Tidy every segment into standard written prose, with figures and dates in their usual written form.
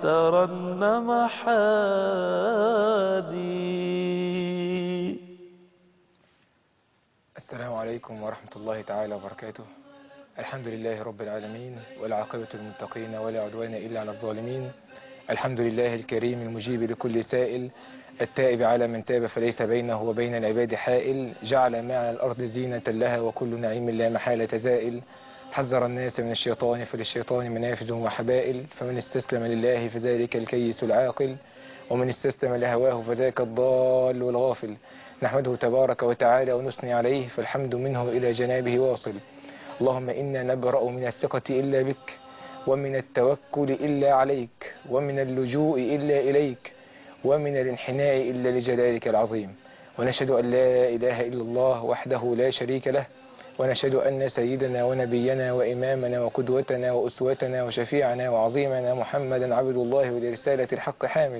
ترنم حادي. السلام عليكم ورحمة الله تعالى وبركاته. الحمد لله رب العالمين، والعاقبة للمتقين ولا عدوان إلا على الظالمين. الحمد لله الكريم المجيب لكل سائل، التائب على من تاب فليس بينه وبين العباد حائل، جعل ما على الأرض زينة لها وكل نعيم لا محالة زائل. حذر الناس من الشيطان فللشيطان منافذ وحبائل، فمن استسلم لله فذلك الكيس العاقل، ومن استسلم لهواه فذاك الضال والغافل. نحمده تبارك وتعالى ونثني عليه، فالحمد منه إلى جنابه واصل. اللهم إنا نبرأ من الثقة إلا بك، ومن التوكل إلا عليك، ومن اللجوء إلا إليك، ومن الانحناء إلا لجلالك العظيم. ونشهد أن لا إله إلا الله وحده لا شريك له، ونشهد أن سيدنا ونبينا وإمامنا وقدوتنا وأسوتنا وشفيعنا وعظيمنا محمدا عبد الله ولرسالة الحق حامل،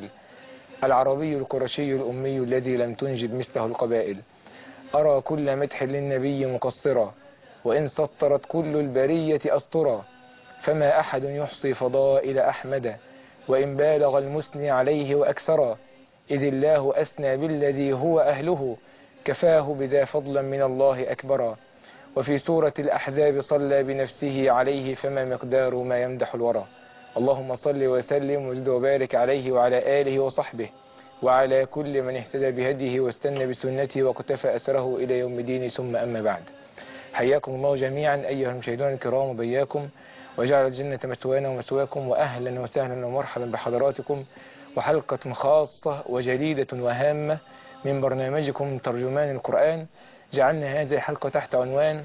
العربي القرشي الأمي الذي لم تنجب مثله القبائل. أرى كل مدح للنبي مقصرا، وإن سطرت كل البرية أسطرا، فما أحد يحصي فضائل أحمد، وإن بالغ المثني عليه وأكثرا. إذ الله أثنى بالذي هو أهله، كفاه بذا فضلا من الله أكبرا. وفي سورة الأحزاب صلى بنفسه عليه، فما مقدار ما يمدح الورى. اللهم صل وسلم وزد وبارك عليه وعلى آله وصحبه، وعلى كل من اهتدى بهديه واستنى بسنته واقتفى أثره إلى يوم الدين. ثم أما بعد، حياكم الله جميعا أيها المشاهدون الكرام وبياكم، وجعل الجنة مثوانا ومثواكم، وأهلا وسهلا ومرحبا بحضراتكم، وحلقة خاصة وجديدة وهامة من برنامجكم ترجمان القرآن. جعلنا هذه الحلقة تحت عنوان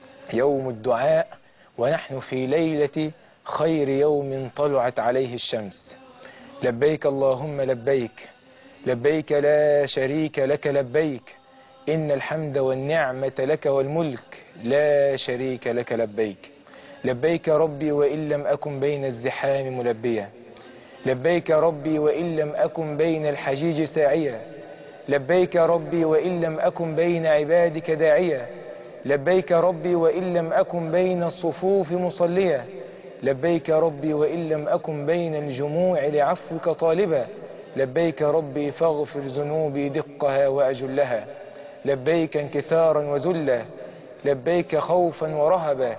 يوم الدعاء، ونحن في ليلة خير يوم طلعت عليه الشمس. لبيك اللهم لبيك، لبيك لا شريك لك لبيك، إن الحمد والنعمة لك والملك لا شريك لك لبيك. لبيك ربي وإن لم أكن بين الزحام ملبيا، لبيك ربي وإن لم أكن بين الحجيج ساعيا، لبيك ربي وإن لم أكن بين عبادك داعيا، لبيك ربي وإن لم أكن بين الصفوف مصليا، لبيك ربي وإن لم أكن بين الجموع لعفوك طالبا، لبيك ربي فاغفر ذنوبي دقها وأجلها، لبيك انكسارا وذلا، لبيك خوفا ورهبا،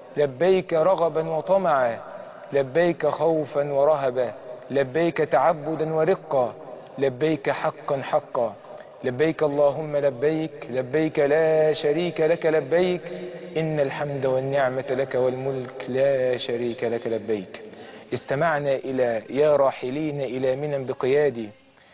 لبيك رغبا وطمعا، لبيك خوفا ورهبا، لبيك تعبدا ورقا، لبيك حقا حقا. لبيك اللهم لبيك، لبيك لا شريك لك لبيك، إن الحمد والنعمة لك والملك لا شريك لك لبيك. استمعنا إلى يا راحلين إلى منى بقيادي،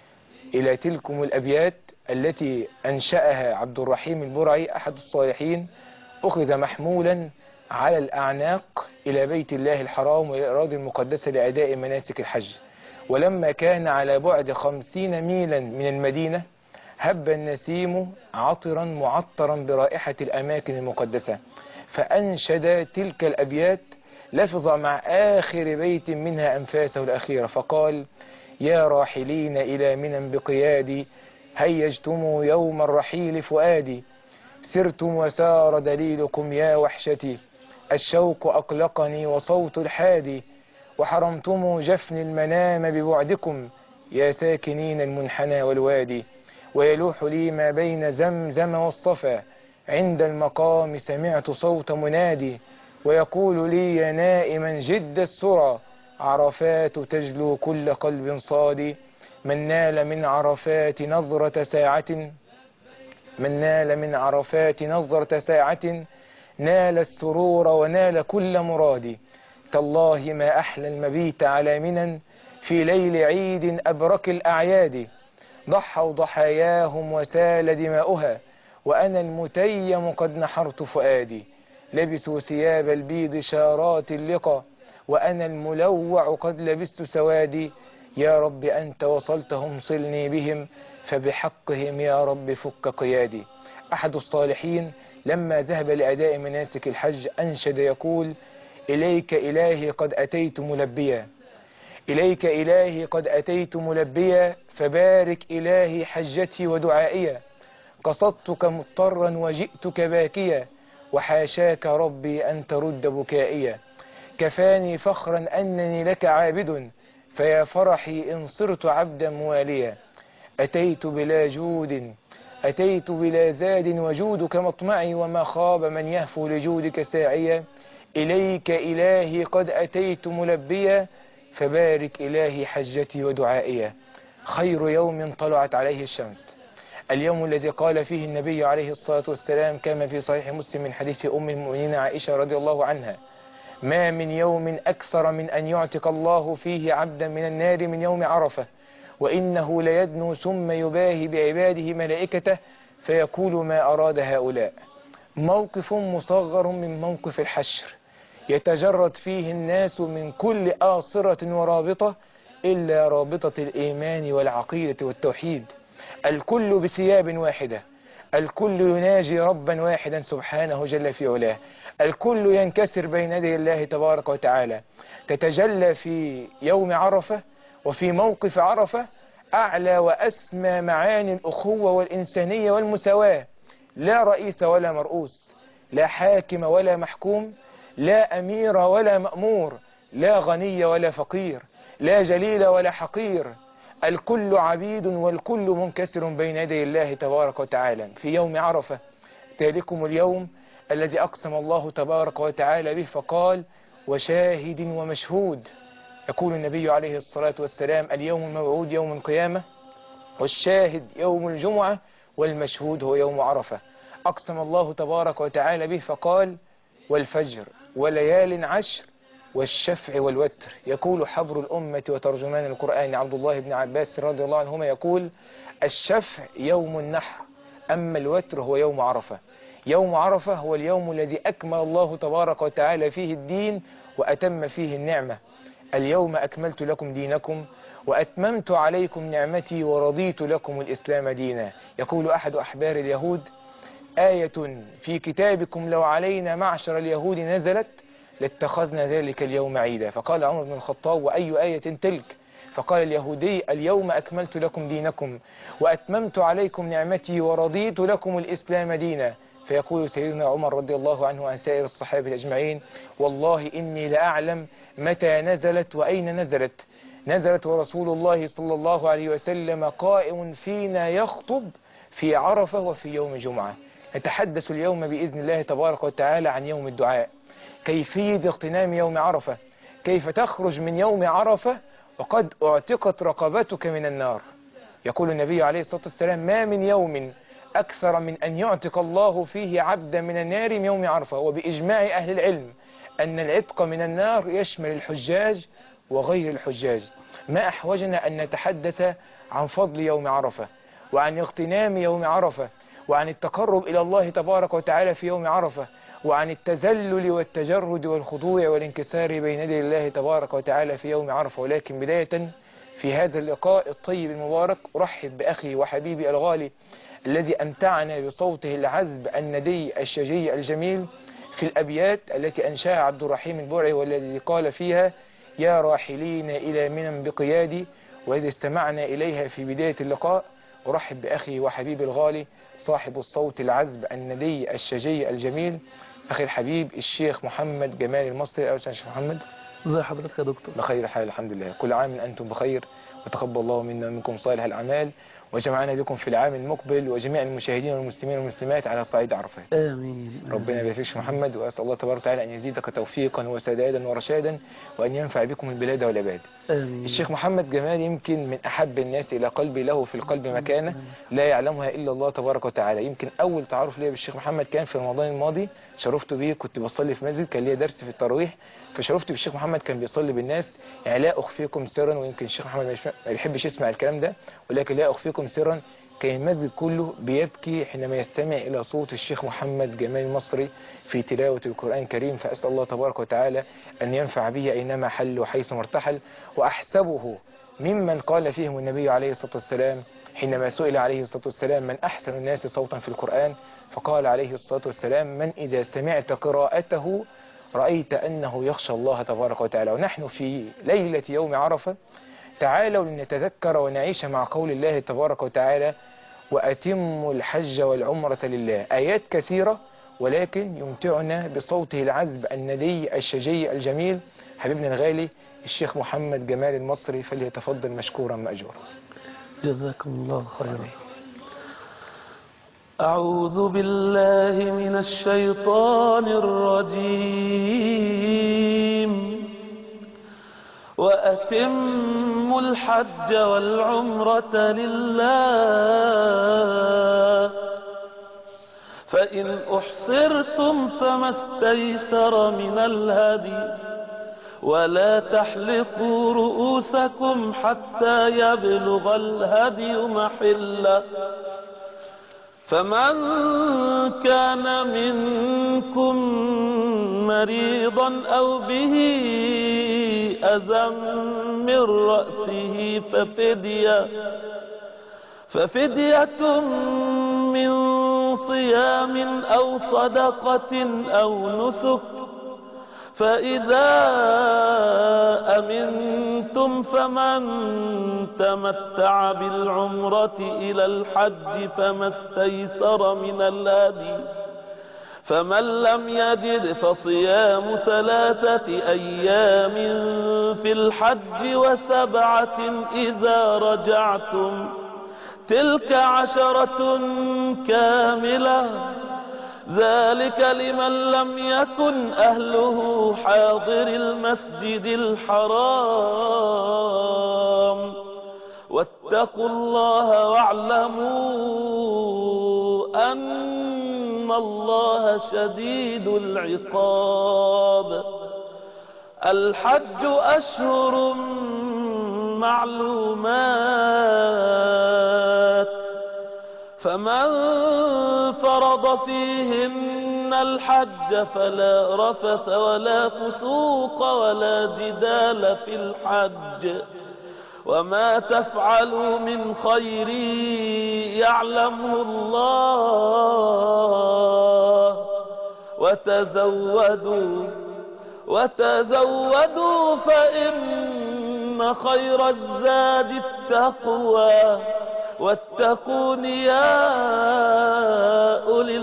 إلى تلكم الأبيات التي أنشأها عبد الرحيم البرعي أحد الصالحين، أخذ محمولا على الأعناق إلى بيت الله الحرام وإلى الأراضي المقدسة لأداء مناسك الحج. ولما كان على بعد 50 ميلا من المدينة، هب النسيم عطرا معطرا برائحة الأماكن المقدسة، فأنشد تلك الأبيات، لفظ مع آخر بيت منها أنفاسه الأخيرة، فقال: يا راحلين إلى منى بقيادي، هيجتم يوم الرحيل فؤادي، سرتم وسار دليلكم يا وحشتي، الشوق أقلقني وصوت الحادي، وحرمتم جفن المنام ببعدكم، يا ساكنين المنحنى والوادي، ويلوح لي ما بين زمزم والصفا، عند المقام سمعت صوت منادي، ويقول لي يا نائما جد السرى، عرفات تجلو كل قلب صادي، من نال من عرفات نظرة ساعة، من نال من عرفات نظرة ساعة، نال السرور ونال كل مرادي. تالله ما أحلى المبيت على منى، في ليل عيد أبرك الأعياد، ضحوا ضحاياهم وسال دماؤها، وأنا المتيم قد نحرت فؤادي، لبسوا ثياب البيض شارات اللقى، وأنا الملوع قد لبست سوادي، يا رب أنت وصلتهم صلني بهم، فبحقهم يا رب فك قيادي. أحد الصالحين لما ذهب لأداء مناسك الحج أنشد يقول: إليك إلهي قد أتيت ملبيا، إليك إلهي قد أتيت ملبيا، فبارك إلهي حجتي ودعائيا، قصدتك مضطرا وجئتك باكيا، وحاشاك ربي أن ترد بكائيا، كفاني فخرا أنني لك عابد، فيا فرحي إن صرت عبدا مواليا. أتيت بلا جود، أتيت بلا زاد، وجودك مطمعي، وما خاب من يهفو لجودك ساعيا. إليك إلهي قد أتيت ملبيا، فبارك إلهي حجتي ودعائيا. خير يوم طلعت عليه الشمس اليوم الذي قال فيه النبي عليه الصلاة والسلام كما في صحيح مسلم من حديث أم المؤمنين عائشة رضي الله عنها: ما من يوم أكثر من أن يعتق الله فيه عبدا من النار من يوم عرفة، وإنه ليدنو ثم يباهي بعباده ملائكته فيقول ما أراد هؤلاء. موقف مصغر من موقف الحشر، يتجرد فيه الناس من كل آصرة ورابطة إلا رابطة الإيمان والعقيدة والتوحيد. الكل بثياب واحدة، الكل يناجي ربا واحدا سبحانه جل في علاه، الكل ينكسر بين يدي الله تبارك وتعالى. تتجلى في يوم عرفة وفي موقف عرفة أعلى وأسمى معاني الأخوة والإنسانية والمساواة. لا رئيس ولا مرؤوس، لا حاكم ولا محكوم، لا أمير ولا مأمور، لا غني ولا فقير، لا جليل ولا حقير. الكل عبيد والكل منكسر بين يدي الله تبارك وتعالى في يوم عرفة. ذلكم اليوم الذي أقسم الله تبارك وتعالى به فقال: وشاهد ومشهود. يقول النبي عليه الصلاة والسلام: اليوم الموعود يوم القيامة، والشاهد يوم الجمعة، والمشهود هو يوم عرفة. أقسم الله تبارك وتعالى به فقال: والفجر وليال عشر والشفع والوتر. يقول حبر الأمة وترجمان القرآن عبد الله بن عباس رضي الله عنهما يقول: الشفع يوم النحر، أما الوتر هو يوم عرفة. يوم عرفة هو اليوم الذي أكمل الله تبارك وتعالى فيه الدين وأتم فيه النعمة. اليوم أكملت لكم دينكم وأتممت عليكم نعمتي ورضيت لكم الإسلام دينا. يقول أحد أحبار اليهود: آية في كتابكم لو علينا معشر اليهود نزلت لاتخذنا ذلك اليوم عيدا. فقال عمر بن الخطاب: وأي آية تلك؟ فقال اليهودي: اليوم أكملت لكم دينكم وأتممت عليكم نعمتي ورضيت لكم الإسلام دينا. فيقول سيدنا عمر رضي الله عنه عن سائر الصحابة أجمعين: والله إني لأعلم متى نزلت وأين نزلت. نزلت ورسول الله صلى الله عليه وسلم قائم فينا يخطب في عرفة وفي يوم جمعة. نتحدث اليوم بإذن الله تبارك وتعالى عن يوم الدعاء، كيفية اغتنام يوم عرفة، كيف تخرج من يوم عرفة وقد اعتقت رقبتك من النار. يقول النبي عليه الصلاة والسلام: ما من يوم أكثر من أن يعتق الله فيه عبدا من النار من يوم عرفة. وبإجماع أهل العلم أن العتق من النار يشمل الحجاج وغير الحجاج. ما أحوجنا أن نتحدث عن فضل يوم عرفة وعن اغتنام يوم عرفة وعن التقرب إلى الله تبارك وتعالى في يوم عرفة وعن التذلل والتجرد والخضوع والانكسار بين يدي الله تبارك وتعالى في يوم عرفة. ولكن بداية في هذا اللقاء الطيب المبارك أرحب بأخي وحبيبي الغالي الذي أمتعنا بصوته العذب الندي الشجي الجميل في الأبيات التي أنشاها عبد الرحيم البرعي، والذي قال فيها: يا راحلين إلى منى بقيادي، والذي استمعنا إليها في بداية اللقاء. أرحب بأخي وحبيبي الغالي صاحب الصوت العذب الندي الشجي الجميل، أخي الحبيب الشيخ محمد جمال المصري. أهلا شيخ محمد. ازي حضرتك يا دكتور؟ بخير حال الحمد لله. كل عام أنتم بخير، وتقبل الله منا ومنكم صالح الأعمال، وجمعنا بكم في العام المقبل وجميع المشاهدين والمسلمين والمسلمات على صعيد عرفات. آمين. ربنا يبارك فيك محمد، وأسأل الله تبارك وتعالى أن يزيدك توفيقا وسدادا ورشادا، وأن ينفع بكم البلاد والعباد. آمين. الشيخ محمد جمال يمكن من أحب الناس إلى قلبي، له في القلب مكانة لا يعلمها إلا الله تبارك وتعالى. يمكن أول تعرف لي بالشيخ محمد كان في رمضان الماضي، شرفت به، كنت بصلي في مسجد، كان لي درس في التراويح، فشرفت بالشيخ محمد كان بيصلي بالناس. يعني لا أخفيكم سرا، ويمكن الشيخ محمد ما بيحبش يسمع الكلام ده، ولكن لا أخفيكم سرا، كان المسجد كله بيبكي حينما يستمع إلى صوت الشيخ محمد جمال المصري في تلاوة القرآن الكريم. فأسأل الله تبارك وتعالى أن ينفع به أينما حل وحيث ارتحل. وأحسبه ممن قال فيهم النبي عليه الصلاة والسلام حينما سئل عليه الصلاة والسلام: من أحسن الناس صوتا في القرآن؟ فقال عليه الصلاة والسلام: من إذا سمعت قراءته رأيت أنه يخشى الله تبارك وتعالى. ونحن في ليلة يوم عرفة، تعالوا لنتذكر ونعيش مع قول الله تبارك وتعالى: وأتموا الحج والعمرة لله. آيات كثيرة، ولكن يمتعنا بصوته العذب الندي الشجي الجميل حبيبنا الغالي الشيخ محمد جمال المصري، فليتفضل مشكورا مأجورا. جزاكم الله خيرا. أعوذ بالله من الشيطان الرجيم. وأتموا الحج والعمرة لله، فإن أحصرتم فما استيسر من الهدي، ولا تحلقوا رؤوسكم حتى يبلغ الهدي محله، فمن كان منكم مريضا أو به أذى من رأسه ففدية من صيام أو صدقة أو نسك، فإذا أمنتم فمن تمتع بالعمرة إلى الحج فما استيسر من الهدي، فمن لم يجد فصيام 3 أيام في الحج و7 إذا رجعتم، تلك 10 كاملة، ذلك لمن لم يكن أهله حاضر المسجد الحرام. واتقوا الله واعلموا أن الله شديد العقاب. الحج أشهر معلومات، فمن فرض فيهن الحج فلا رفث ولا فسوق ولا جدال في الحج، وما تفعلوا من خير يعلمه الله، وتزودوا فإن خير الزاد التقوى، واتقون يا أولي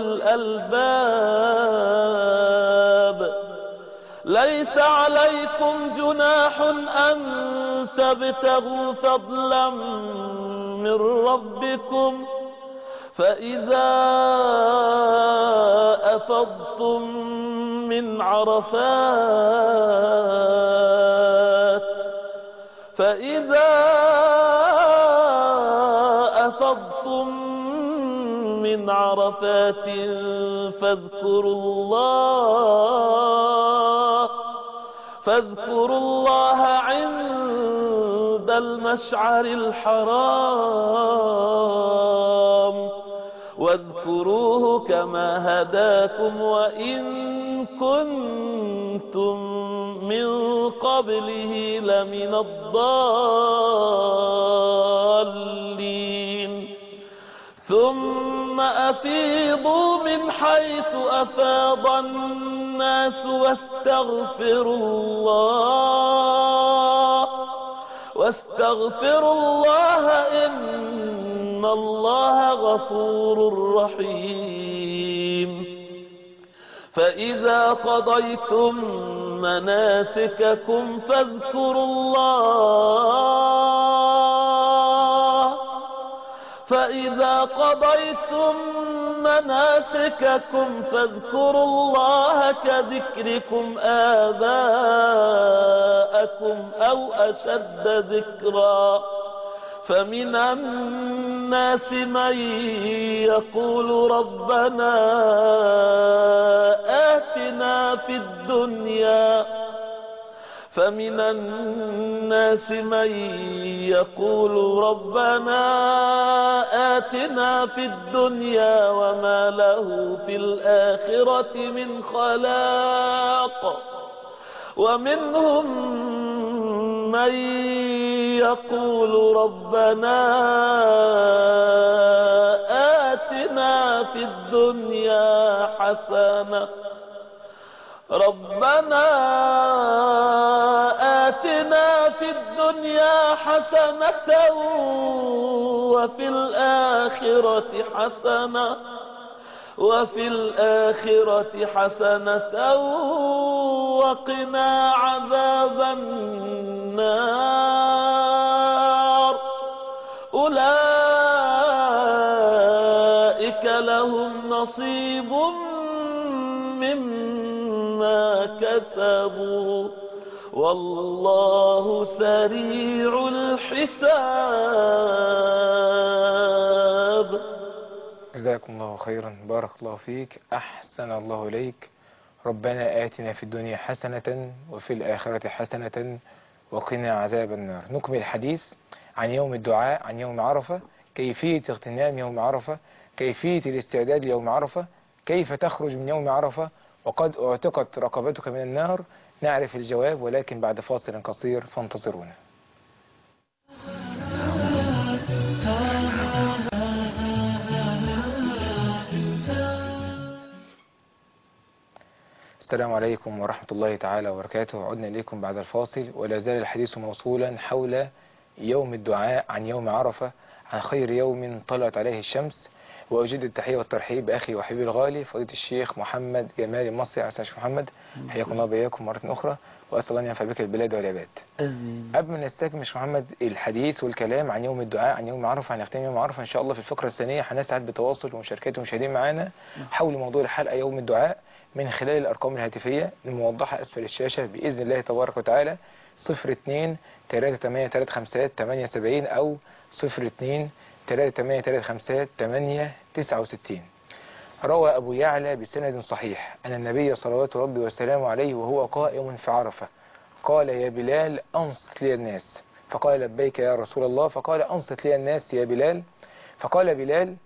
الألباب. ليس عليكم جناح أن تبتغوا فضلا من ربكم، فإذا أفضتم من عرفات فاذكروا الله عند المشعر الحرام، واذكروه كما هداكم وإن كنتم من قبله لمن الضالين. ثم أفيضوا من حيث أفاض الناس واستغفروا الله إن الله غفور رحيم. فإذا قضيتم مناسككم فاذكروا الله كذكركم آباءكم أو أشد ذكرا. فمن الناس من يقول ربنا آتنا في الدنيا وما له في الآخرة من خلاق. ومنهم من يقول ربنا آتنا في الدنيا حسنة وفي الآخرة حسنة وفي الآخرة حسنة وقنا عذاب النار. أولئك لهم نصيب مما كسبوا والله سريع الحساب. جزاكم الله خيرا، بارك الله فيك، أحسن الله إليك. ربنا آتنا في الدنيا حسنة وفي الآخرة حسنة وقنا عذاب النار. نكمل الحديث عن يوم الدعاء، عن يوم عرفة، كيفية اغتنام يوم عرفة، كيفية الاستعداد ليوم عرفة، كيف تخرج من يوم عرفة وقد اعتقت رقبتك من النار. نعرف الجواب ولكن بعد فاصل قصير، فانتظرونا. السلام عليكم ورحمة الله تعالى وبركاته. عدنا إليكم بعد الفاصل ولا زال الحديث موصولا حول يوم الدعاء، عن يوم عرفة، عن خير يوم طلعت عليه الشمس. وأجد التحية والترحيب بأخي وحبيبي الغالي فضيلة الشيخ محمد جمال المصري. على الشيخ محمد، حياكم الله بياكم مرة أخرى، وأسأل الله أن ينفع بك البلاد والعباد. قبل ما نستكمل شيخ محمد الحديث والكلام عن يوم الدعاء، عن يوم عرفة، عن اختتام يوم عرفة إن شاء الله في الفقرة الثانية هنسعد بتواصل ومشاركات المشاهدين معنا حول موضوع الحلقة يوم الدعاء من خلال الأرقام الهاتفية الموضحة أسفل الشاشة بإذن الله تبارك وتعالى: 02 3835 أو 02 3835 69. روى أبو يعلى بسند صحيح أن النبي صلوات ربي وسلامه عليه وهو قائم في عرفة قال: يا بلال أنصت لي الناس. فقال: لبيك يا رسول الله. فقال: أنصت لي الناس يا بلال. فقال بلال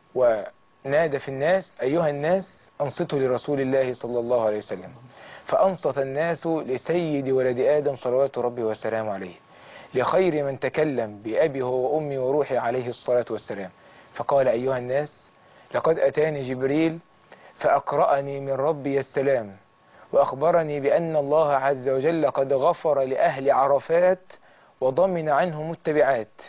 ونادى في الناس: أيها الناس أنصتوا لرسول الله صلى الله عليه وسلم. فأنصت الناس لسيد ولد آدم صلوات ربي وسلامه عليه، لخير من تكلم بأبي هو وأمي وروحي عليه الصلاة والسلام. فقال: أيها الناس، لقد أتاني جبريل فأقرأني من ربي السلام، وأخبرني بأن الله عز وجل قد غفر لأهل عرفات وضمن عنهم التبعات.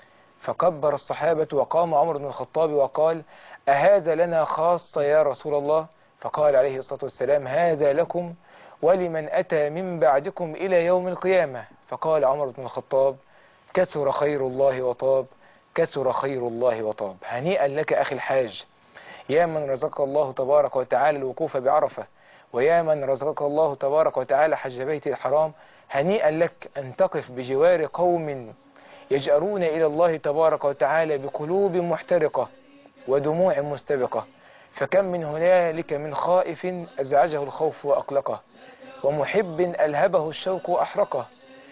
فكبر الصحابة وقام عمر بن الخطاب وقال: أهذا لنا خاصة يا رسول الله؟ فقال عليه الصلاة والسلام: هذا لكم ولمن أتى من بعدكم إلى يوم القيامة. فقال عمر بن الخطاب: كثر خير الله وطاب، كثر خير الله وطاب. هنيئا لك أخي الحاج، يا من رزق الله تبارك وتعالى الوقوف بعرفة، ويا من رزقك الله تبارك وتعالى حج بيت الحرام. هنيئا لك أن تقف بجوار قوم يجأرون إلى الله تبارك وتعالى بقلوب محترقة ودموع مستبقة. فكم من هنالك من خائف أزعجه الخوف وأقلقه، ومحب ألهبه الشوق وأحرقه،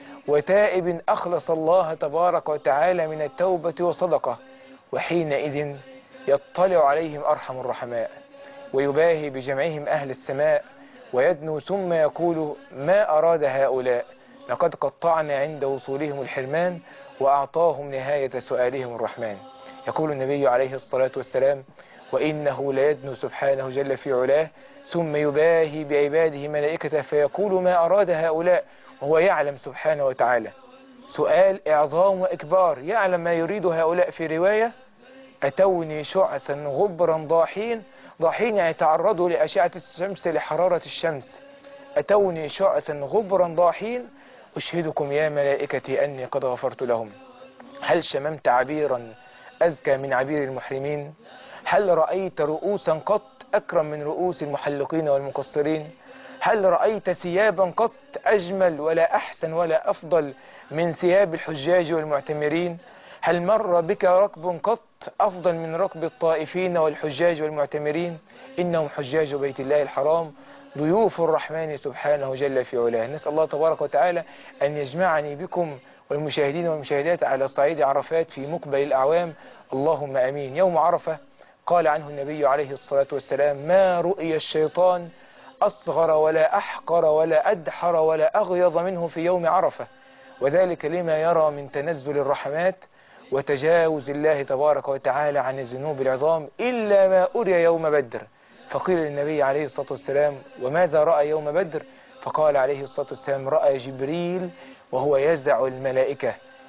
وتائب أخلص الله تبارك وتعالى من التوبة وصدقه. وحينئذ يطلع عليهم أرحم الرحماء ويباهي بجمعهم أهل السماء ويدنو ثم يقول: ما أراد هؤلاء؟ لقد قطعنا عند وصولهم الحرمان وأعطاهم نهاية سؤالهم الرحمن. يقول النبي عليه الصلاة والسلام: وإنه ليدنو سبحانه جل في علاه ثم يباهي بعباده ملائكته فيقول: ما أراد هؤلاء؟ وهو يعلم سبحانه وتعالى. سؤال إعظام وإكبار، يعلم ما يريد هؤلاء. في رواية: أتوني شعثا غبرا ضاحين. ضاحين يعني تعرضوا لأشعة الشمس لحرارة الشمس. أتوني شعثا غبرا ضاحين، أشهدكم يا ملائكتي أني قد غفرت لهم. هل شممت عبيرا أزكى من عبير المحرمين؟ هل رأيت رؤوسا قط أكرم من رؤوس المحلقين والمقصرين؟ هل رأيت ثيابا قط أجمل ولا أحسن ولا أفضل من ثياب الحجاج والمعتمرين؟ هل مر بك ركب قط أفضل من ركب الطائفين والحجاج والمعتمرين؟ إنهم حجاج بيت الله الحرام ضيوف الرحمن سبحانه جل في علاه. نسأل الله تبارك وتعالى أن يجمعني بكم والمشاهدين والمشاهدات على صعيد عرفات في مقبل الأعوام، اللهم أمين. يوم عرفة قال عنه النبي عليه الصلاة والسلام: ما رؤي الشيطان أصغر ولا أحقر ولا أدحر ولا أغيظ منه في يوم عرفة، وذلك لما يرى من تنزل الرحمات وتجاوز الله تبارك وتعالى عن الذنوب العظام، إلا ما أري يوم بدر. فقيل للنبي عليه الصلاة والسلام: وماذا رأى يوم بدر؟ فقال عليه الصلاة والسلام: رأى جبريل وهو يزع الملائكة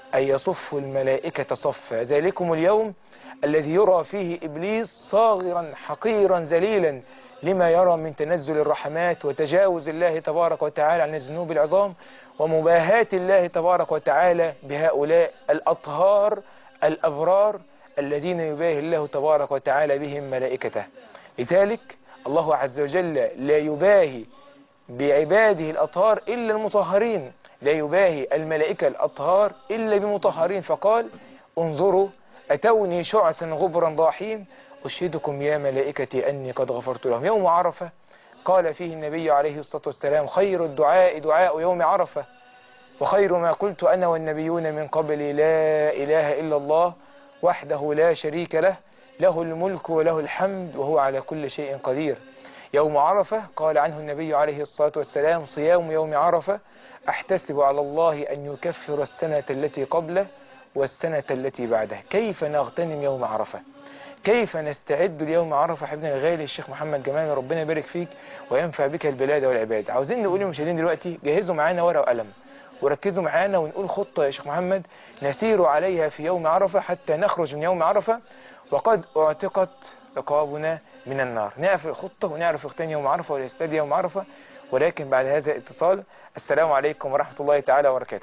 أن يصف الملائكة صفا. ذلكم اليوم الذي يرى فيه إبليس صاغرا حقيرا ذليلا لما يرى من تنزل الرحمات وتجاوز الله تبارك وتعالى عن الذنوب العظام ومباهاة الله تبارك وتعالى بهؤلاء الأطهار الأبرار الذين يباهي الله تبارك وتعالى بهم ملائكته. لذلك الله عز وجل لا يباهي بعباده الأطهار إلا المطهرين، لا يباهي الملائكة الأطهار إلا بمطهرين، فقال انظروا أتوني شعثا غبرا ضاحين أشهدكم يا ملائكتي أني قد غفرت لهم. يوم عرفة قال فيه النبي عليه الصلاة والسلام خير الدعاء دعاء يوم عرفة وخير ما قلت أنا والنبيون من قبلي لا إله إلا الله وحده لا شريك له له الملك وله الحمد وهو على كل شيء قدير. يوم عرفة قال عنه النبي عليه الصلاة والسلام صيام يوم عرفة أحتسب على الله أن يكفر السنة التي قبله والسنة التي بعده. كيف نغتنم يوم عرفة؟ كيف نستعد ليوم عرفة؟ حبيبنا الغالي الشيخ محمد جمال ربنا يبارك فيك وينفع بك البلاد والعباد. عاوزين نقول للمشاهدين دلوقتي جهزوا معانا ورقة وقلم وركزوا معانا ونقول خطة يا شيخ محمد نسير عليها في يوم عرفة حتى نخرج من يوم عرفة وقد اعتقت رقابنا من النار. نعرف الخطة ونعرف اختان يوم عرفة والاستاد يوم عرفة، ولكن بعد هذا الاتصال. السلام عليكم ورحمة الله تعالى وبركاته.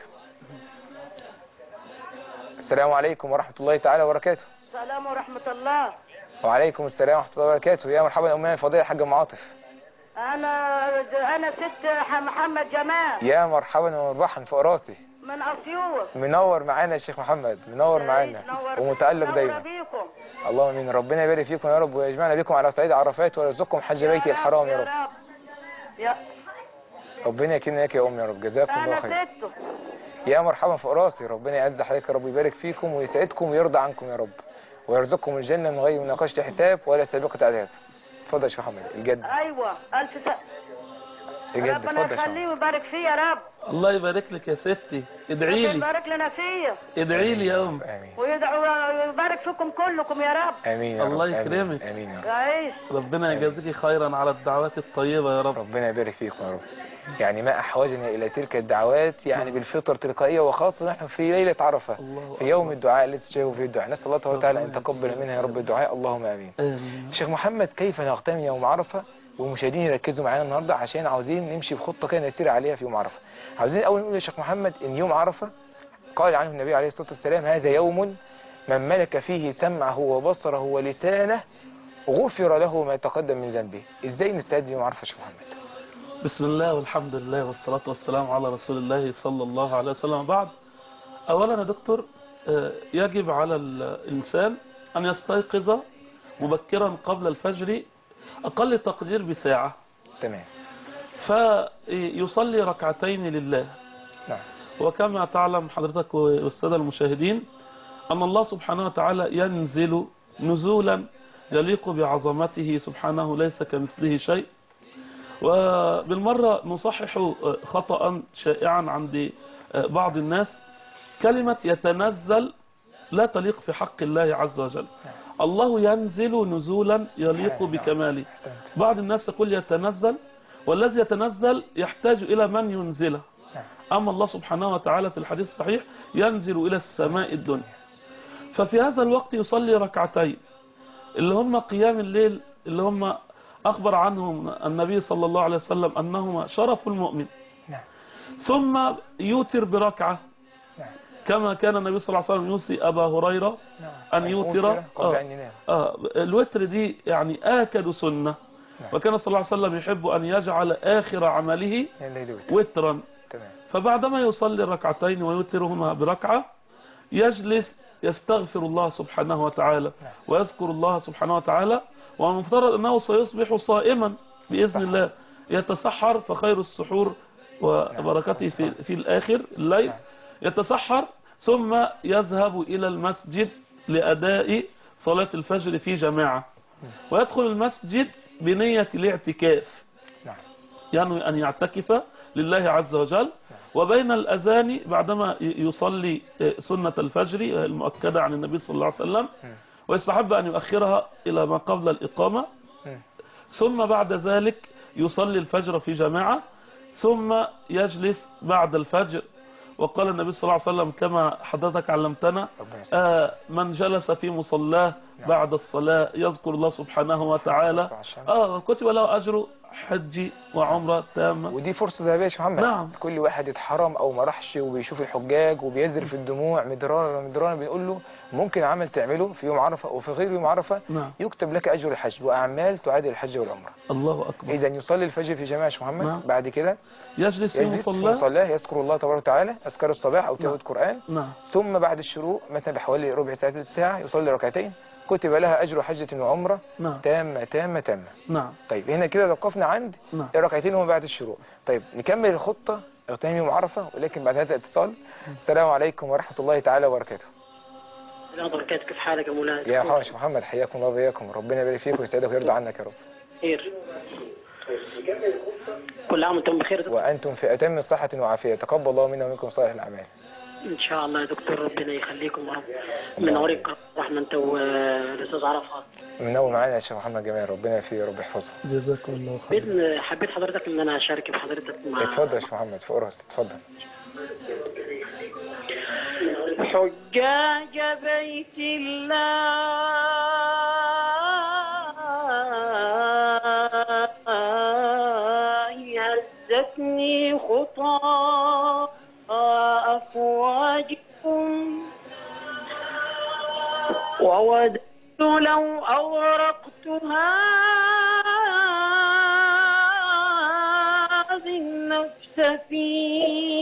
السلام عليكم ورحمة الله تعالى وبركاته. السلام ورحمة الله. وعليكم السلام ورحمة الله وبركاته. يا مرحبا أمنا الفضيلة الحاجة أم عاطف. أنا ست محمد جمال. يا مرحبا ومرحبا فوق راسي. من أسيوط. منور معانا يا شيخ محمد، منور معانا ومتألق دايما. بيكم. اللهم امين. ربنا يبارك فيكم يا رب ويجمعنا بكم على صعيد عرفات ويرزقكم حج بيتي الحرام يا رب. يا ربنا يكرمنا لك يا أم يا رب. جزاكم الله خير. أنا سته. يا مرحبا فوق راسي. ربنا يعز حضرتك يا رب ويبارك فيكم ويسعدكم ويرضى عنكم يا رب ويرزقكم الجنة من غير مناقشة حساب ولا سابقة عذاب. اتفضل يا شيخ محمد الجد. أيوة ألف الجد. ربنا اتفضل يا شيخ. يخليه ويبارك فيه يا رب. الله يبارك لك يا ستي، ادعي ربنا لي يبارك لنا فيه. ادعي لي يا أم. آمين ويبارك فيكم كلكم يا رب. آمين يا رب. الله يكرمك. آمين يا رب. يعيش. ربنا يجازيك خيرا على الدعوات الطيبة يا رب. ربنا يبارك فيكم يا رب. يعني ما أحوجنا إلى تلك الدعوات يعني بالفطر تلقائية، وخاصة نحن في ليلة عرفة في يوم الدعاء الذي تجاوب فيه الدعاء. نسأل الله تبارك وتعالى أن يتقبل منها يا رب الدعاء، اللهم آمين. آمين. شيخ محمد كيف نغتنم يوم عرفة؟ والمشاهدين يركزوا معانا النهارده عشان عاوزين نمشي بخطة كده نسير عليها في يوم عرفة. عاوزين أول نقول يا شيخ محمد إن يوم عرفة قال عنه النبي عليه الصلاة والسلام هذا يوم من ملك فيه سمعه وبصره ولسانه غفر له ما تقدم من ذنبه. إزاي نستعد يوم عرفة يا شيخ محمد؟ بسم الله والحمد لله والصلاة والسلام على رسول الله صلى الله عليه وسلم. بعد أولا يا دكتور يجب على الإنسان أن يستيقظ مبكرا قبل الفجر أقل تقدير بساعة. تمام. فيصلي ركعتين لله. نعم. وكما تعلم حضرتك والسادة المشاهدين أن الله سبحانه وتعالى ينزل نزولا يليق بعظمته سبحانه ليس كمثله شيء. وبالمرة نصحح خطأ شائعا عند بعض الناس، كلمة يتنزل لا تليق في حق الله عز وجل. الله ينزل نزولا يليق بكماله. بعض الناس يقول يتنزل، والذي يتنزل يحتاج إلى من ينزله. أما الله سبحانه وتعالى في الحديث الصحيح ينزل إلى السماء الدنيا. ففي هذا الوقت يصلي ركعتين اللي هم قيام الليل، اللي هم أخبر عنهم النبي صلى الله عليه وسلم أنهما شرف المؤمن. ثم يوتر بركعة كما كان النبي صلى الله عليه وسلم يوصي أبا هريرة أن يوتر قبل أن ينام. الوتر دي يعني آكد سنة. وكان صلى الله عليه وسلم يحب أن يجعل آخر عمله وترا. فبعدما يصلي الركعتين ويوترهما بركعة يجلس يستغفر الله سبحانه وتعالى ويذكر الله سبحانه وتعالى، والمفترض أنه سيصبح صائما بإذن الله. يتسحر فخير السحور وبركته في الآخر الليل. يتسحر ثم يذهب إلى المسجد لأداء صلاة الفجر في جماعة، ويدخل المسجد بنية الاعتكاف، يعني أن يعتكف لله عز وجل. وبين الأذان بعدما يصلي سنة الفجر المؤكدة عن النبي صلى الله عليه وسلم، ويستحب أن يؤخرها إلى ما قبل الإقامة، ثم بعد ذلك يصلي الفجر في جماعة، ثم يجلس بعد الفجر وقال النبي صلى الله عليه وسلم كما حضرتك علمتنا من جلس في مصلاه بعد الصلاة يذكر الله سبحانه وتعالى كتب له أجر حج وعمرة تامة. ودي فرصة ذهبية يا شيخ محمد. نعم. كل واحد اتحرم او ما راحش وبيشوف الحجاج وبيذرف الدموع مدرارا بنقول له ممكن عمل تعمله في يوم عرفة او في غير يوم عرفة. نعم. يكتب لك اجر الحج واعمال تعادل الحج والعمرة. الله اكبر. اذا يصلي الفجر في جماعة يا شيخ محمد. نعم. بعد كده يجلس في مصلاه يذكر الله تبارك وتعالى اذكار الصباح او تلاوة قرآن. نعم. ثم بعد الشروق مثلا بحوالي ربع ساعة ثلث ساعة يصلي ركعتين كتب لها أجر حجة وعمرة. نعم. تامة. نعم. طيب هنا كده وقفنا عند الركعتين هم بعد الشروق. طيب نكمل الخطة اغتنام يوم عرفة ولكن بعد هذا الاتصال. السلام عليكم ورحمة الله تعالى وبركاته. السلام عليكم، كيف حالك يا مولانا؟ يا محمد حياكم الله وبياكم، ربنا يبارك فيك ويسعدك ويرضى عنك يا رب. خير. كل عام وانتم بخير. وأنتم في أتم الصحة وعافية، تقبل الله منا ومنكم صالح الأعمال. ان شاء الله يا دكتور، ربنا يخليكم يا رب. منورك رحمة انت والاستاذ عرفات. منور معانا يا شيخ محمد جمال، ربنا يفيه رب يحفظه. جزاكم الله خير. حبيت حضرتك ان انا اشارك بحضرتك مع اتفضل يا شيخ محمد في قرص، اتفضل. حجاج بيت الله هزتني خطى أفواجكم ووددت لو أغرقت هذه النفس في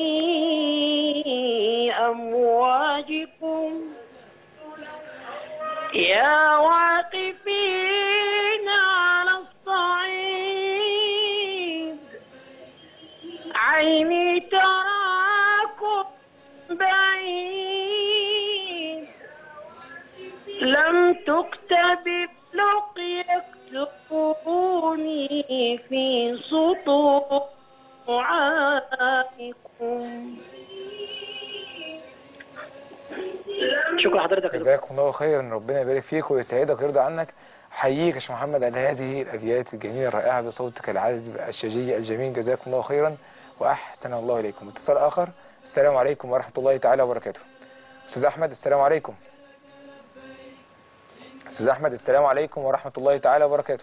أمواجكم يا واقفين على الصعيد عيني تراكم بعيد لم تكتب بلق يكتبوني في سطور دعائكم. شكرا حضرتك. جزاكم الله خيرا، ربنا يبارك فيك ويسعدك ويرضى عنك. حييك يا شيخ محمد على هذه الابيات الجميله الرائعه بصوتك العذب الشجي الجميل، جزاكم الله خيرا واحسن الله اليكم. اتصال اخر. السلام عليكم ورحمه الله تعالى وبركاته. استاذ احمد السلام عليكم. استاذ احمد السلام عليكم ورحمه الله تعالى وبركاته.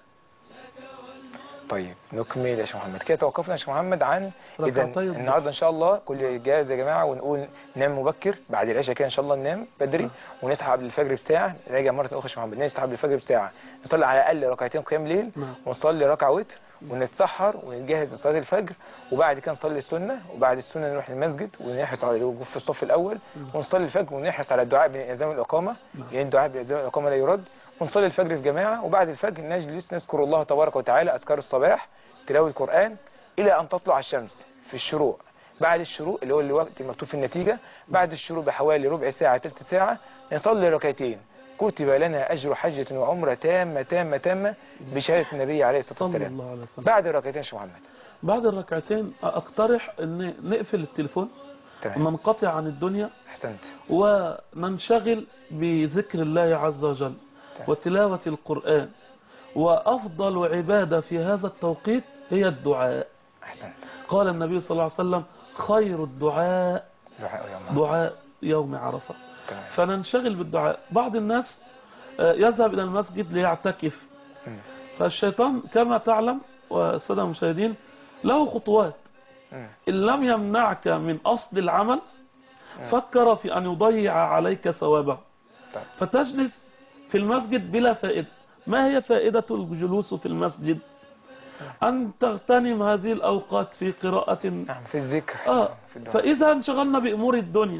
طيب نكمل يا شيخ محمد. كده توقفنا يا شيخ محمد عن اذا النهارده ان شاء الله كل جاهز يا جماعه، ونقول ننام مبكر بعد العشاء كده ان شاء الله ننام بدري ونصحى قبل الفجر بساعه. راجع مره اخرى يا شيخ محمد، نصحى قبل الفجر بساعه، نصلي على الاقل ركعتين قيام ليل ونصلي ركعه وتر ونتسحر ونجهز لصلاه الفجر، وبعد كده نصلي السنه، وبعد السنه نروح للمسجد ونحرص على الوقوف في الصف الاول ونصلي الفجر ونحرص على الدعاء بإذان الإقامة لأن الدعاء بإذان الإقامة لا يرد، ونصلي الفجر في جماعة، وبعد الفجر نجلس نذكر الله تبارك وتعالى أذكار الصباح تلاوة القرآن إلى أن تطلع الشمس في الشروق. بعد الشروق اللي هو الوقت المكتوب في النتيجة، بعد الشروق بحوالي ربع ساعة ثلث ساعة نصلي ركعتين كتب لنا أجر حجة وعمرة تامة بشهادة النبي عليه الصلاة والسلام. بعد الركعتين شو محمد؟ بعد الركعتين أقترح أن نقفل التليفون وننقطع عن الدنيا. أحسنت. وننشغل بذكر الله عز وجل وتلاوة القرآن، وأفضل عبادة في هذا التوقيت هي الدعاء. أحسنت. قال النبي صلى الله عليه وسلم خير الدعاء دعاء يوم عرفة. فننشغل بالدعاء. بعض الناس يذهب إلى المسجد ليعتكف، فالشيطان كما تعلم والسادة المشاهدين له خطوات. إن لم يمنعك من أصل العمل فكر في أن يضيع عليك ثوابه، فتجلس في المسجد بلا فائدة. ما هي فائدة الجلوس في المسجد؟ أن تغتنم هذه الأوقات في قراءة في الذكر فإذا انشغلنا بأمور الدنيا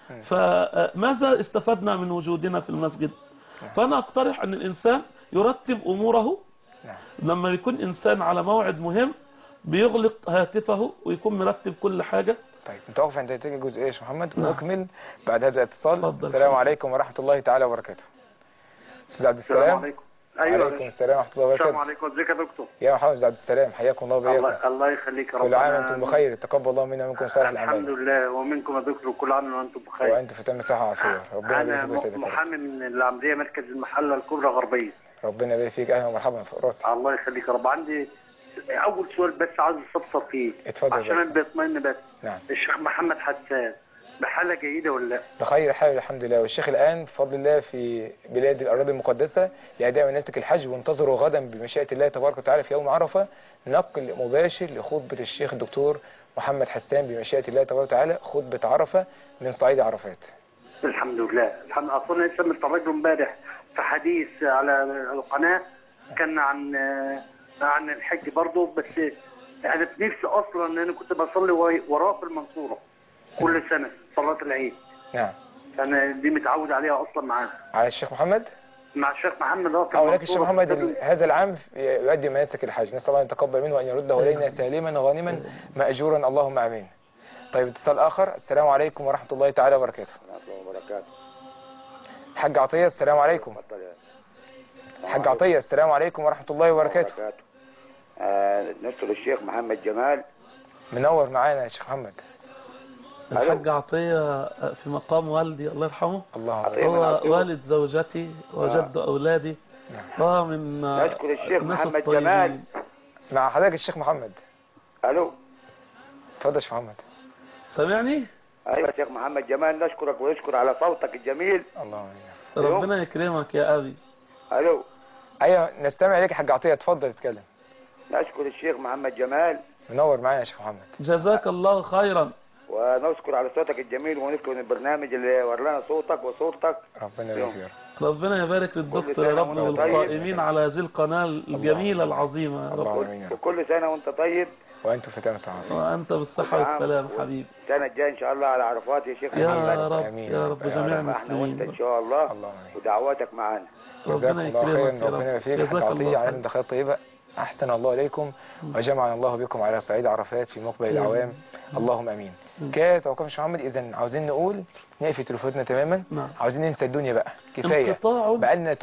فماذا استفدنا من وجودنا في المسجد؟ فأنا أقترح أن الإنسان يرتب أموره. لما يكون إنسان على موعد مهم بيغلق هاتفه ويكون مرتب كل حاجة. طيب نتوقف عند هذه الجزئية يا محمد ونكمل بعد هذا الاتصال. السلام عليكم ورحمة الله تعالى وبركاته. أستاذ عبد السلام. السلام عليكم. أيوة. وعليكم السلام ورحمة الله وبركاته. السلام عليكم، ازيك يا دكتور؟ يا محمد عبد السلام حياكم الله وبياكم. الله يخليك يا رب. كل عام وانتم بخير، تقبل الله منا ومنكم صالح الأعمال. الحمد لله ومنكم يا دكتور، كل عام وانتم بخير. وانتم في تم صحة وعافية. ربنا يبارك فيك. أنا محامي من العمرية مركز المحلة الكبرى غربية. ربنا يبارك فيك، أهلا ومرحبا في راسي. الله يخليك يا رب. عندي اول سؤال بس عايز استفسر فيه. اتفضل عشان انا بطمئن بس. نعم. الشيخ محمد حسان بحاله جيده ولا لا؟ بخير حال الحمد لله، والشيخ الآن بفضل الله في بلاد الأراضي المقدسة لأداء مناسك الحج، وانتظروا غدا بمشيئة الله تبارك وتعالى في يوم عرفة نقل مباشر لخطبة الشيخ الدكتور محمد حسان بمشيئة الله تبارك وتعالى، خطبة عرفة من صعيد عرفات. الحمد لله. الحمد لله. اصلا لسه متفرج امبارح في حديث على القناه كان عن الحج برضه، بس انا في نفسي اصلا ان انا كنت بصلي وراه في المنصوره كل سنه صلاه العيد. نعم. انا دي متعود عليها اصلا معاه. على الشيخ محمد؟ مع الشيخ محمد. ولكن الشيخ محمد هذا العام يؤدي مناسك الحج، نسأل الله أن يتقبل منه وأن يرده إلينا سالما غانما مأجورا، اللهم آمين. طيب اتصال آخر. السلام عليكم ورحمة الله تعالى وبركاته. حاج عطية السلام عليكم. حاج عطية السلام عليكم ورحمة الله وبركاته. نسأل الشيخ محمد جمال. منور معانا يا شيخ محمد. الحاج عطية في مقام والدي الله يرحمه، الله هو والد زوجتي وجد أولادي. هو من نشكر الشيخ الناس محمد الطيبين. جمال. مع حضرتك الشيخ محمد. الو اتفضل يا شيخ محمد. سامعني؟ ايوه يا شيخ محمد جمال، نشكرك ونشكر على صوتك الجميل. الله ربنا يكرمك يا أبي. الو ايوه نستمع اليك يا حاج عطية، اتفضل اتكلم. نشكر الشيخ محمد جمال. منور معانا يا شيخ محمد. جزاك الله خيرا. ونشكر على صوتك الجميل، ونشكر البرنامج اللي ورلنا صوتك وصورتك. ربنا يبارك. ربنا يبارك للدكتور يا رب والقائمين على هذه القناة الجميلة العظيمة يا رب. وكل سنة وانت طيب وانتم في تمام سعادة. وانت بالصحة والسلام حبيبي. السنة الجاية ان شاء الله على عرفات يا شيخ محمد. يا رب يا رب جميع احنا وانت المسلمين ان شاء الله ودعواتك معانا. ربنا يكرمك يا رب. ربنا يفيك حاج عطية على مداخلات طيبة. أحسن الله إليكم وجمعنا الله بكم على صعيد عرفات في مقبل الأعوام، اللهم أمين. كده توقف يا محمد. إذا عاوزين نقول نقفل تليفوناتنا تماما. عاوزين ننسى الدنيا بقى، كفاية بقى لنا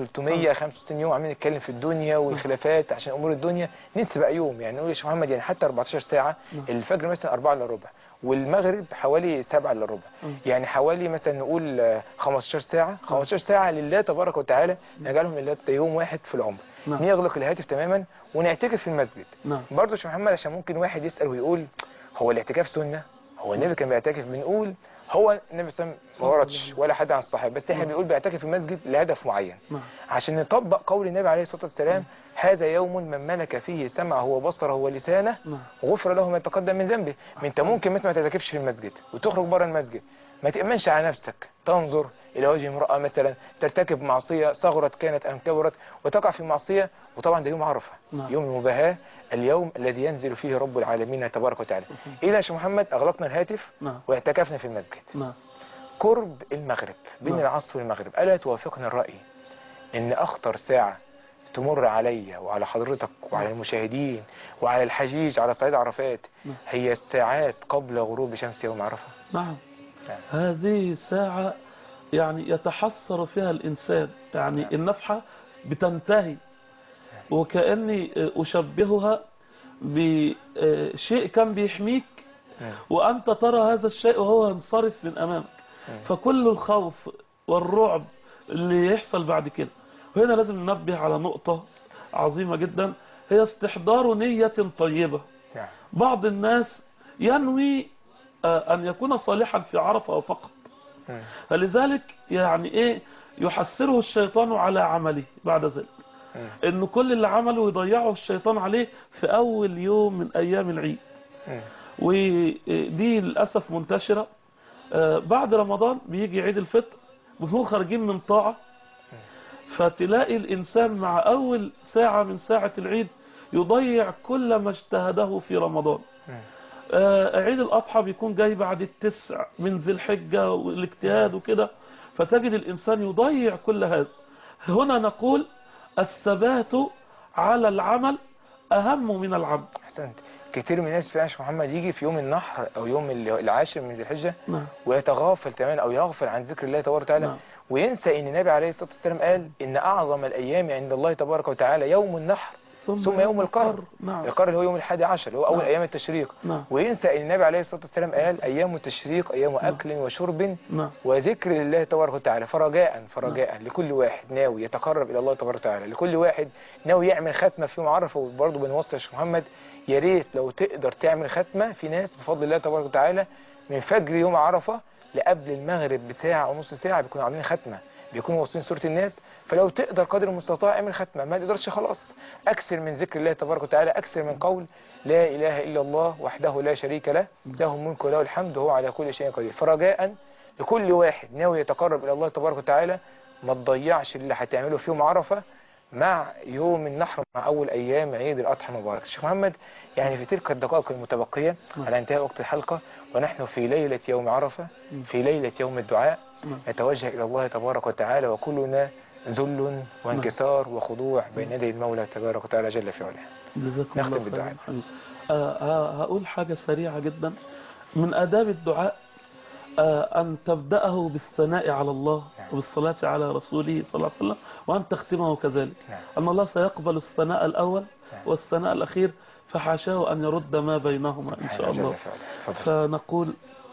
365 يوم عمالين نتكلم في الدنيا والخلافات عشان أمور الدنيا. ننسى بقى يوم، يعني نقول يا شيخ محمد يعني حتى 14 ساعة. الفجر مثلا 4 إلا ربع والمغرب حوالي 7 إلا ربع، يعني حوالي مثلا نقول 15 ساعة. 15 ساعة لله تبارك وتعالى نجعلهم لله يوم واحد في العمر. نغلق الهاتف تماما ونعتكف في المسجد. برضه يا شيخ محمد عشان ممكن واحد يسأل ويقول هو الاعتكاف سنة؟ هو النبي كان بيعتكف؟ بنقول هو النبي صلى الله عليه وسلم ما وردش ولا حد عن الصحابه، بس احنا بنقول بيعتكف في المسجد لهدف معين عشان نطبق قول النبي عليه الصلاه والسلام هذا يوم من ملك فيه سمعه وبصره ولسانه غفر له ما يتقدم من ذنبه. انت ممكن مثلا ما تعتكفش في المسجد وتخرج بره المسجد، ما تأمنش على نفسك، تنظر إلى وجه امرأة مثلا ترتكب معصية صغرت كانت أم كبرت وتقع في معصية، وطبعا ده يوم عرفة، يوم المباهاة، اليوم الذي ينزل فيه رب العالمين تبارك وتعالى. إلى يا شيخ محمد أغلقنا الهاتف واعتكفنا في المسجد. قرب المغرب بين العصر والمغرب، ألا توافقنا الرأي إن أخطر ساعة تمر علي وعلى حضرتك وعلى المشاهدين وعلى الحجيج على صعيد عرفات هي الساعات قبل غروب شمس يوم عرفة؟ نعم. هذه ساعة يعني يتحسر فيها الإنسان، يعني النفحة بتنتهي، وكأني أشبهها بشيء كان بيحميك وأنت ترى هذا الشيء وهو ينصرف من أمامك، فكل الخوف والرعب اللي يحصل بعد كده. وهنا لازم ننبه على نقطة عظيمة جدا، هي استحضار نية طيبة. بعض الناس ينوي أن يكون صالحا في عرفة فقط، فلذلك يعني إيه يحسره الشيطان على عمله بعد ذلك، إنه كل اللي عمله يضيعه الشيطان عليه في أول يوم من أيام العيد. ودي للأسف منتشرة. بعد رمضان بيجي عيد الفطر بنكون خارجين من طاعة، فتلاقي الإنسان مع أول ساعة من ساعة العيد يضيع كل ما اجتهده في رمضان. عيد الأضحى بيكون جاي بعد 9 من ذي الحجة والاجتهاد وكده، فتجد الإنسان يضيع كل هذا. هنا نقول الثبات على العمل أهم من العمل. أحسنت. كتير من الناس فعلا محمد يجي في يوم النحر أو يوم العاشر من ذي الحجة ويتغافل تماما أو يغفل عن ذكر الله تبارك وتعالى وينسى إن النبي عليه الصلاة والسلام قال إن أعظم الأيام عند الله تبارك وتعالى يوم النحر ثم يوم القر. نعم. القر اللي هو يوم 11 اللي هو أول أيام التشريق. نعم. وينسى النبي عليه الصلاة والسلام قال أيام التشريق أيام أكل وشرب وذكر لله تبارك وتعالى. فرجاء لكل واحد ناوي يتقرب إلى الله تبارك وتعالى، لكل واحد ناوي يعمل ختمة في يوم عرفة. وبرضه بنوصي يا شيخ محمد يا ريت لو تقدر تعمل ختمة. في ناس بفضل الله تبارك وتعالى من فجر يوم عرفة لقبل المغرب بساعة أو نص ساعة بيكونوا عاملين ختمة، بيكونوا واصلين سورة الناس. فلو تقدر قدر المستطاع اعمل ختمة، ما تقدرش خلاص أكثر من ذكر الله تبارك وتعالى، أكثر من قول لا إله إلا الله وحده لا شريك له له الملك وله الحمد وهو على كل شيء قدير. فرجاء لكل واحد ناوي يتقرب إلى الله تبارك وتعالى ما تضيعش اللي هتعمله في يوم عرفة مع يوم النحر، مع أول أيام عيد الأضحى المبارك. الشيخ محمد يعني في تلك الدقائق المتبقية على انتهاء وقت الحلقة ونحن في ليلة يوم عرفة، في ليلة يوم الدعاء، نتوجه إلى الله تبارك وتعالى وكلنا ذل وانكسار وخضوع بين يدي المولى تبارك وتعالى جل في علاه. نختم بالدعاء. هقول حاجة سريعة جدا من آداب الدعاء، أن تبدأه بالثناء على الله وبالصلاة على رسوله صلى الله عليه وسلم، وأن تختمه كذلك. أن الله سيقبل الثناء الأول والثناء الأخير، فحاشاه أن يرد ما بينهما إن شاء الله. فنقول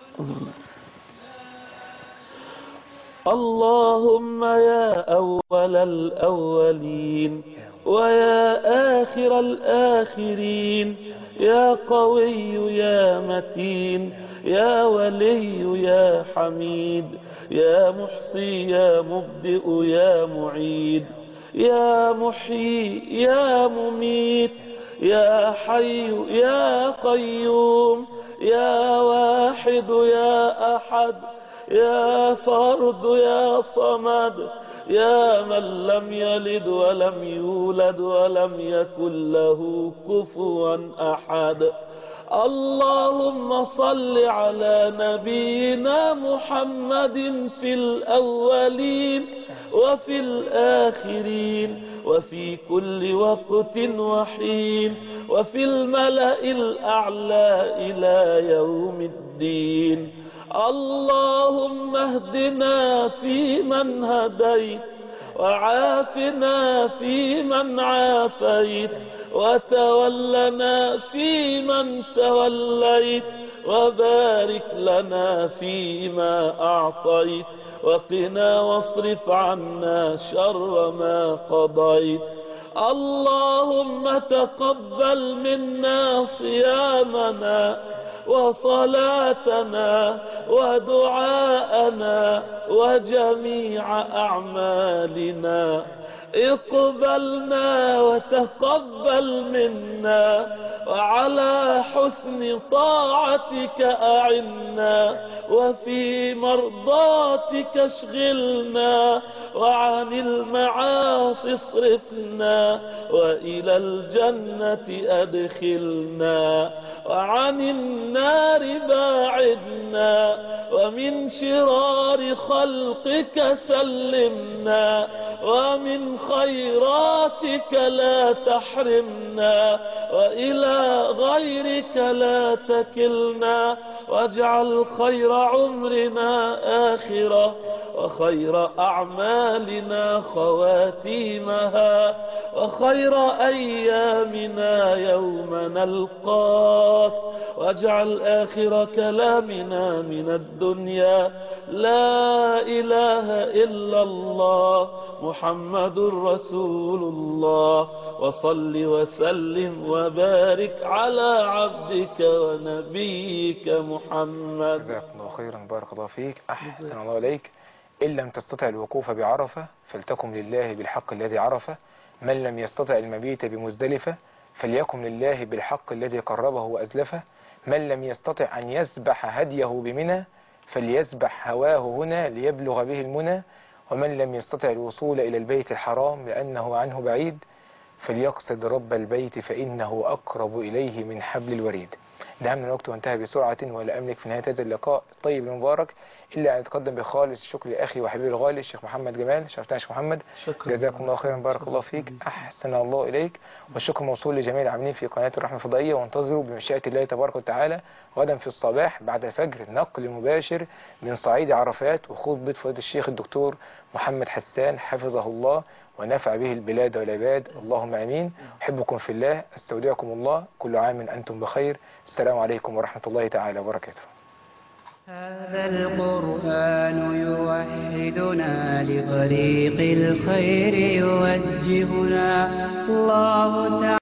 اللهم يا أول الأولين ويا آخر الآخرين، يا قوي يا متين، يا ولي يا حميد، يا محصي يا مبدئ يا معيد، يا محيي يا مميت، يا حي يا قيوم، يا واحد يا أحد، يا فرد يا صمد، يا من لم يلد ولم يولد ولم يكن له كفوا أحد. اللهم صل على نبينا محمد في الأولين وفي الآخرين وفي كل وقت وحين وفي الملأ الأعلى إلى يوم الدين. اللهم اهدنا فيمن هديت، وعافنا فيمن عافيت، وتولنا فيمن توليت، وبارك لنا فيما أعطيت، وقنا واصرف عنا شر ما قضيت. اللهم تقبل منا صيامنا وصلاتنا ودعاءنا وجميع أعمالنا. اقبلنا وتقبل منا، وعلى حسن طاعتك أعنا، وفي مرضاتك اشغلنا، وعن المعاصي اصرفنا، وإلى الجنة أدخلنا، وعن النار باعدنا، ومن شرار خلقك سلمنا، ومن خيراتك لا تحرمنا، وإلى غيرك لا تكلنا، واجعل خير عمرنا آخرة، وخير أعمالنا خواتيمها، وخير أيامنا يوم نلقاك، واجعل آخر كلامنا من الدنيا لا إله إلا الله محمد رسول الله. وصل وسلم وبارك على عبدك ونبيك محمد. جزاكم الله خيرا، بارك الله فيك، أحسن الله إليك. إن لم تستطع الوقوف بعرفة فلتكن لله بالحق الذي عرفه، من لم يستطع المبيت بمزدلفة فليكن لله بالحق الذي قربه وأزلفه، من لم يستطع أن يسبح هديه بمنى فليسبح هواه هنا ليبلغ به المنى، ومن لم يستطع الوصول إلى البيت الحرام لأنه عنه بعيد فليقصد رب البيت فإنه أقرب إليه من حبل الوريد. دعمنا الوقت وانتهى بسرعة، ولا أملك في نهاية هذا اللقاء الطيب المبارك إلا أن أتقدم بخالص الشكر لأخي وحبيبي الغالي الشيخ محمد جمال. شرفتنا يا شيخ محمد، جزاكم الله خيرا، بارك الله فيك، أحسن الله إليك. والشكر موصول لجميع العاملين في قناة الرحمة الفضائية، وانتظروا بمشيئة الله تبارك وتعالى غدا في الصباح بعد الفجر نقل مباشر من صعيد عرفات وخطبة فضيلة الشيخ الدكتور محمد حسان حفظه الله ونفع به البلاد والعباد، اللهم امين. احبكم في الله، استودعكم الله، كل عام انتم بخير. السلام عليكم ورحمة الله تعالى وبركاته. هذا القرآن يوحدنا لطريق الخير يوجهنا، الله تعالى